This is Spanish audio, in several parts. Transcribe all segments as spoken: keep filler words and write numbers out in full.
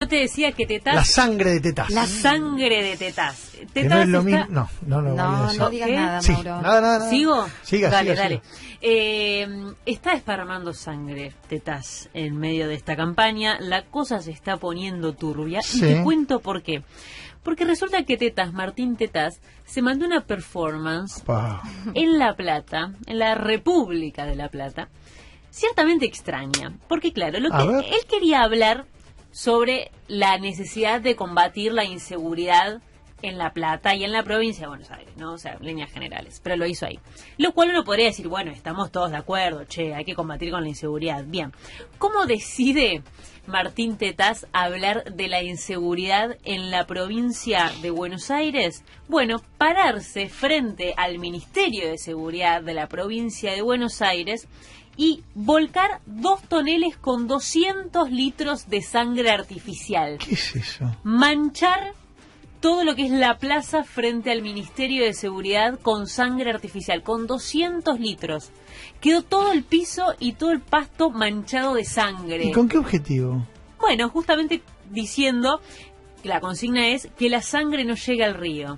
Yo te decía que Tetaz... La sangre de Tetaz. La sangre de Tetaz. Que Tetaz no es lo está... mismo. No, no, no, No, no digas ¿Qué? nada, Sí, Mauro. nada, nada, nada. ¿Sigo? Siga, dale, siga, dale. siga. Eh, está desparramando sangre Tetaz en medio de esta campaña. La cosa se está poniendo turbia. Sí. Y te cuento por qué. Porque resulta que Tetaz, Martín Tetaz, se mandó una performance Pa. en La Plata, en la República de La Plata, ciertamente extraña. Porque claro, lo A que ver. él quería hablar sobre la necesidad de combatir la inseguridad en La Plata y en la provincia de Buenos Aires, ¿no? O sea, en líneas generales. Pero lo hizo ahí. Lo cual uno podría decir, bueno, estamos todos de acuerdo, che, hay que combatir con la inseguridad. Bien. ¿Cómo decide Martín Tetaz hablar de la inseguridad en la provincia de Buenos Aires? Bueno, pararse frente al Ministerio de Seguridad de la provincia de Buenos Aires y volcar dos toneles con doscientos litros de sangre artificial. ¿Qué es eso? Manchar todo lo que es la plaza frente al Ministerio de Seguridad con sangre artificial, con doscientos litros. Quedó todo el piso y todo el pasto manchado de sangre. ¿Y con qué objetivo? Bueno, justamente diciendo que la consigna es que la sangre no llegue al río.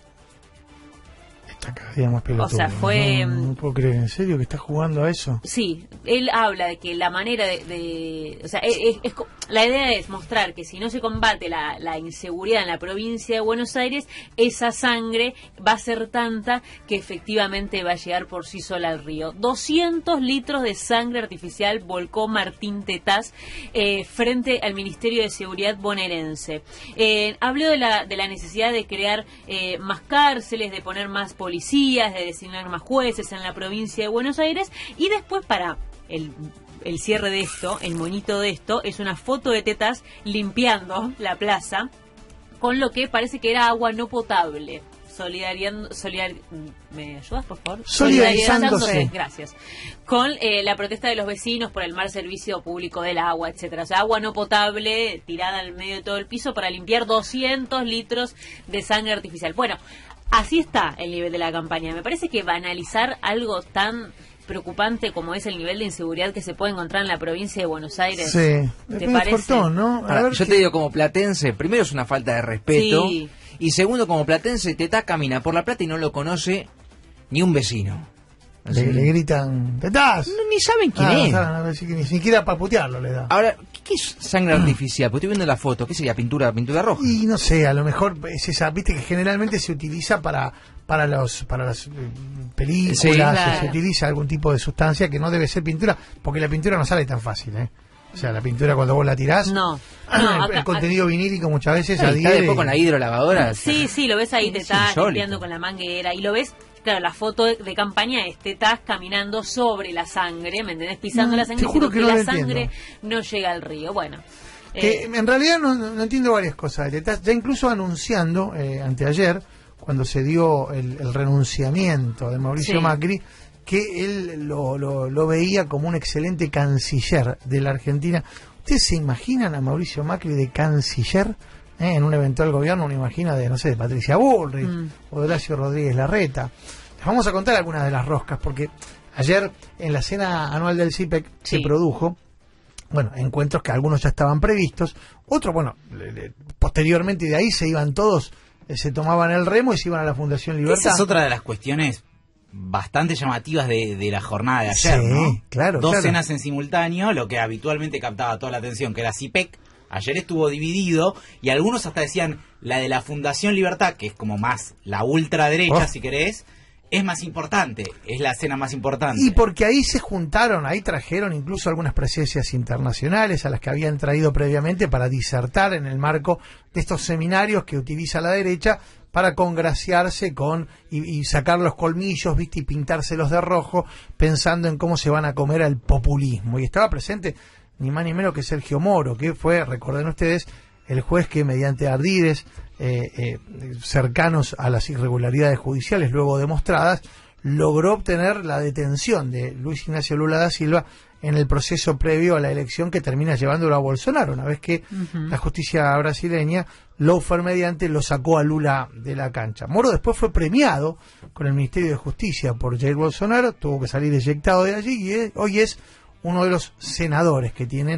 Está cada día más pelotudo. O sea, fue- No, no puedo creer, ¿en serio que está jugando a eso? Sí, él habla de que la manera de... de- o sea, es, es- es co- la idea es mostrar que si no se combate la, la inseguridad en la provincia de Buenos Aires, esa sangre va a ser tanta que efectivamente va a llegar por sí sola al río. doscientos litros de sangre artificial volcó Martín Tetaz eh, frente al Ministerio de Seguridad bonaerense. Eh, habló de la, de la necesidad de crear eh, más cárceles, de poner más policías, de designar más jueces en la provincia de Buenos Aires, y después, para el, el cierre de esto, el monito de esto, es una foto de Tetaz limpiando la plaza con lo que parece que era agua no potable. Solidariando, solidar, ¿me ayudas, por favor? Solidarizándose. Gracias. Con eh, la protesta de los vecinos por el mal servicio público del agua, etcétera. O sea, agua no potable tirada al medio de todo el piso para limpiar doscientos litros de sangre artificial. Bueno, así está el nivel de la campaña. Me parece que banalizar algo tan preocupante como es el nivel de inseguridad que se puede encontrar en la provincia de Buenos Aires. Sí, ¿Te después parece? cortó, ¿no? A Ahora, ver yo qué- te digo como platense, primero es una falta de respeto, Sí. y segundo como platense, Tetaz camina por La Plata y no lo conoce ni un vecino. Así. Le, le gritan, ¡Tetaz! No, ni saben quién Ah, es. no saben, a ver si- ni siquiera para putearlo le da. Ahora, ¿qué, qué es sangre artificial? Porque estoy viendo la foto, ¿qué sería? ¿Pintura pintura roja? Y no sé, a lo mejor es esa, viste que generalmente se utiliza para para los para las eh, películas, Sí, o claro. se utiliza algún tipo de sustancia que no debe ser pintura, porque la pintura no sale tan fácil, ¿eh? O sea, la pintura cuando vos la tirás, No. el, No, el acá- contenido vinílico muchas veces Ahí está adhiere. después con la hidrolavadora. Sí, sí, lo ves ahí, te Es estás insólito. limpiando con la manguera y lo ves, claro, la foto de, de campaña es te estás caminando sobre la sangre, ¿me entendés? Pisando No, la sangre, te juro diciendo que no la lo sangre entiendo. no llega al río. Bueno, Que eh, en realidad no, no entiendo varias cosas. Tetaz, ya incluso anunciando eh, anteayer, cuando se dio el, el renunciamiento de Mauricio Sí. Macri, que él lo, lo, lo veía como un excelente canciller de la Argentina. ¿Ustedes se imaginan a Mauricio Macri de canciller eh, en un eventual gobierno? Uno imagina de, no sé, de Patricia Bullrich Mm. o de Horacio Rodríguez Larreta. Les vamos a contar algunas de las roscas, porque ayer en la cena anual del C I P E C se Sí. produjo, bueno, encuentros que algunos ya estaban previstos, otros, bueno, le- le- posteriormente de ahí se iban todos, eh, se tomaban el remo y se iban a la Fundación Libertad. Esa es otra de las cuestiones bastante llamativas de, de la jornada de ayer, Sí, ¿no? claro, Dos claro. cenas en simultáneo, lo que habitualmente captaba toda la atención, que era C I P E C. Ayer estuvo dividido y algunos hasta decían la de la Fundación Libertad, que es como más la ultraderecha, Oh. si querés, es más importante, es la cena más importante. Y porque ahí se juntaron, ahí trajeron incluso algunas presencias internacionales a las que habían traído previamente para disertar en el marco de estos seminarios que utiliza la derecha para congraciarse con y, y sacar los colmillos, viste, y pintárselos de rojo, pensando en cómo se van a comer al populismo. Y estaba presente ni más ni menos que Sergio Moro, que fue, recuerden ustedes, el juez que mediante ardides eh, eh, cercanos a las irregularidades judiciales luego demostradas, logró obtener la detención de Luis Ignacio Lula da Silva en el proceso previo a la elección que termina llevándolo a Bolsonaro, una vez que Ujú. la justicia brasileña, lawfare mediante, lo sacó a Lula de la cancha. Moro después fue premiado con el Ministerio de Justicia por Jair Bolsonaro, tuvo que salir eyectado de allí y es- hoy es uno de los senadores que tienen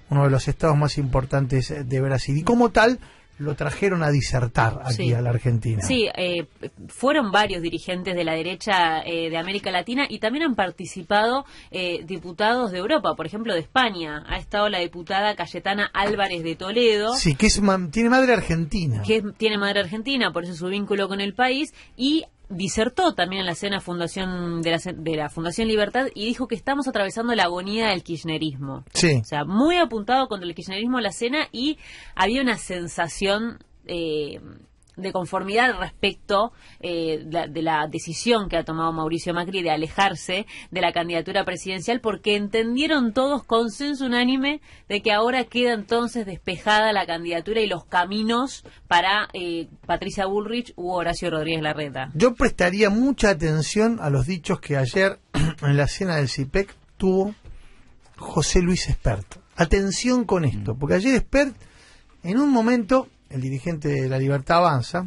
uno de los estados más importantes de Brasil. Y como tal, lo trajeron a disertar aquí sí. a la Argentina. Sí, eh, fueron varios dirigentes de la derecha eh, de América Latina y también han participado eh, diputados de Europa, por ejemplo de España. Ha estado la diputada Cayetana Álvarez de Toledo. Sí, que es, tiene madre argentina. Que tiene madre argentina, por eso su vínculo con el país, y disertó también en la cena fundación de la, de la Fundación Libertad y dijo que estamos atravesando la agonía del kirchnerismo. Sí. O sea, muy apuntado contra el kirchnerismo en la cena, y había una sensación eh, de conformidad respecto eh, la, de la decisión que ha tomado Mauricio Macri de alejarse de la candidatura presidencial, porque entendieron todos, consenso unánime, de que ahora queda entonces despejada la candidatura y los caminos para eh, Patricia Bullrich u Horacio Rodríguez Larreta. Yo prestaría mucha atención a los dichos que ayer en la cena del C I P E C tuvo José Luis Espert. Atención con esto, porque ayer Espert, en un momento, el dirigente de La Libertad Avanza,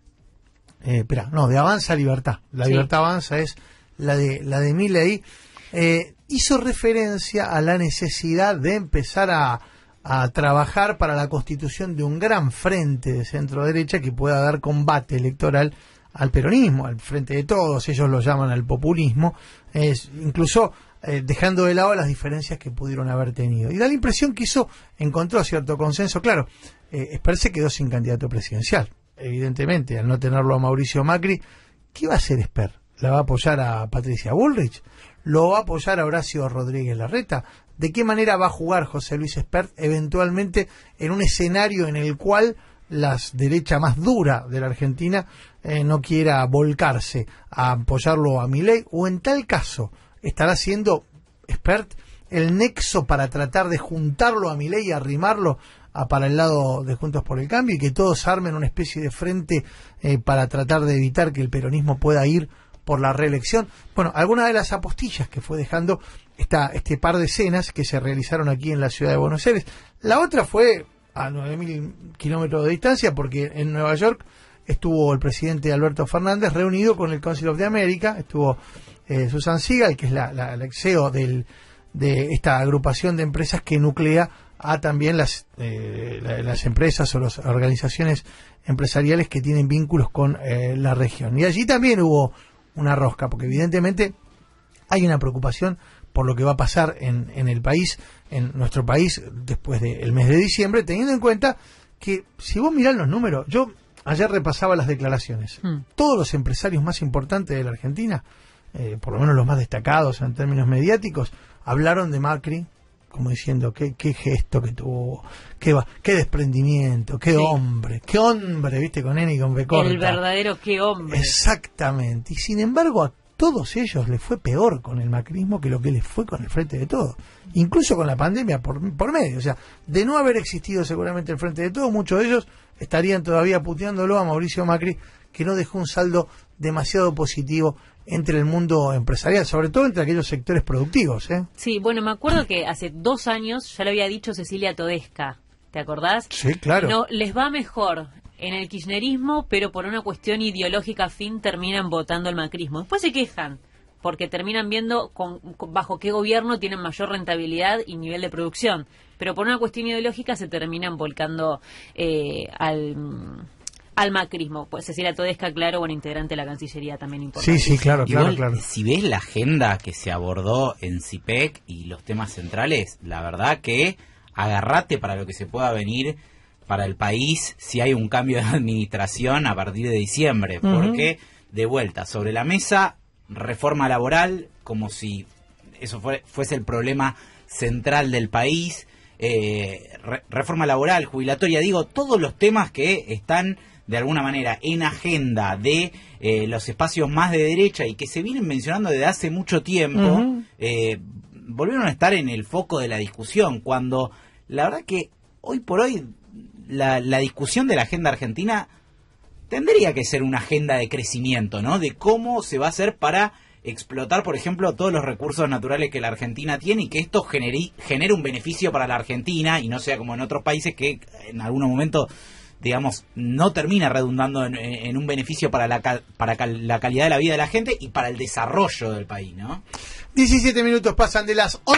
eh, espera, no, de Avanza Libertad, La Sí. Libertad Avanza es la de la de Milei, eh, hizo referencia a la necesidad de empezar a, a trabajar para la constitución de un gran frente de centro derecha que pueda dar combate electoral al peronismo, al frente de todos, ellos lo llaman al populismo, es, incluso eh, dejando de lado las diferencias que pudieron haber tenido. Y da la impresión que eso encontró cierto consenso. Claro, eh, Espert se quedó sin candidato presidencial, evidentemente, al no tenerlo a Mauricio Macri. ¿Qué va a hacer Espert? ¿La va a apoyar a Patricia Bullrich? ¿Lo va a apoyar a Horacio Rodríguez Larreta? ¿De qué manera va a jugar José Luis Espert eventualmente en un escenario en el cual la derecha más dura de la Argentina eh, no quiera volcarse a apoyarlo a Milei? O en tal caso, ¿estará siendo Espert el nexo para tratar de juntarlo a Milei y arrimarlo a, para el lado de Juntos por el Cambio, y que todos armen una especie de frente eh, para tratar de evitar que el peronismo pueda ir por la reelección? Bueno, algunas de las apostillas que fue dejando esta, este par de cenas que se realizaron aquí en la ciudad de Buenos Aires. La otra fue a nueve mil kilómetros de distancia, porque en Nueva York estuvo el presidente Alberto Fernández reunido con el Council of the America, estuvo eh, Susan Sigal, que es la, la, la C E O del, de esta agrupación de empresas que nuclea a también las, eh, la, las empresas o las organizaciones empresariales que tienen vínculos con eh, la región. Y allí también hubo una rosca, porque evidentemente hay una preocupación por lo que va a pasar en, en el país, en nuestro país, después del mes de diciembre, teniendo en cuenta que, si vos mirás los números, yo ayer repasaba las declaraciones, mm. todos los empresarios más importantes de la Argentina, eh, por lo menos los más destacados en términos mediáticos, hablaron de Macri, como diciendo, qué, qué gesto que tuvo, qué, va, qué desprendimiento, qué sí. hombre, qué hombre, viste, con N y con B corta. El verdadero qué hombre. Exactamente, y sin embargo a todos ellos les fue peor con el macrismo que lo que les fue con el Frente de Todos, incluso con la pandemia por, por medio. O sea, de no haber existido seguramente el Frente de Todos, muchos de ellos estarían todavía puteándolo a Mauricio Macri, que no dejó un saldo demasiado positivo entre el mundo empresarial, sobre todo entre aquellos sectores productivos, ¿eh? Sí, bueno, me acuerdo que hace dos años ya lo había dicho Cecilia Todesca, ¿te acordás? Sí, claro. No, les va mejor en el kirchnerismo, pero por una cuestión ideológica fin terminan votando el macrismo. Después se quejan, porque terminan viendo con, con, bajo qué gobierno tienen mayor rentabilidad y nivel de producción. Pero por una cuestión ideológica se terminan volcando eh, al... al macrismo. Pues Cecilia Todesca, claro, bueno, integrante de la Cancillería también importante. Sí, sí, claro, claro, Igual, claro. Si ves la agenda que se abordó en C I P E C y los temas centrales, la verdad que agarrate para lo que se pueda venir para el país si hay un cambio de administración a partir de diciembre, uh-huh. porque, de vuelta, sobre la mesa, reforma laboral, como si eso fue, fuese el problema central del país, eh, re, reforma laboral, jubilatoria, digo, todos los temas que están de alguna manera en agenda de eh, los espacios más de derecha y que se vienen mencionando desde hace mucho tiempo, uh-huh. eh, volvieron a estar en el foco de la discusión, cuando la verdad que hoy por hoy la, la discusión de la agenda argentina tendría que ser una agenda de crecimiento, ¿no? De cómo se va a hacer para explotar, por ejemplo, todos los recursos naturales que la Argentina tiene y que esto genere, genere un beneficio para la Argentina y no sea como en otros países que en algún momento, digamos, no termina redundando en, en un beneficio para la, para cal, la calidad de la vida de la gente y para el desarrollo del país, ¿no? diecisiete minutos pasan de las